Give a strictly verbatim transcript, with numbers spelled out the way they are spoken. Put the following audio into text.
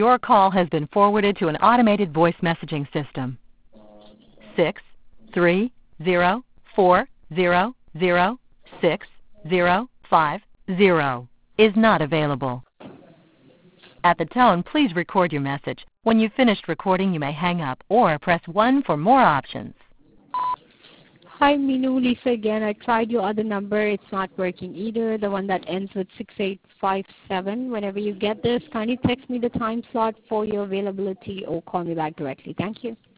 Your call has been forwarded to an automated voice messaging system. six three zero four zero zero six zero five zero is not available. At the tone, please record your message. When you've finished recording, you may hang up or press one for more options. Hi, Minu, Lisa again. I tried your other number. It's not working either, the one that ends with six eight five seven. Whenever you get this, kindly text me the time slot for your availability or call me back directly. Thank you.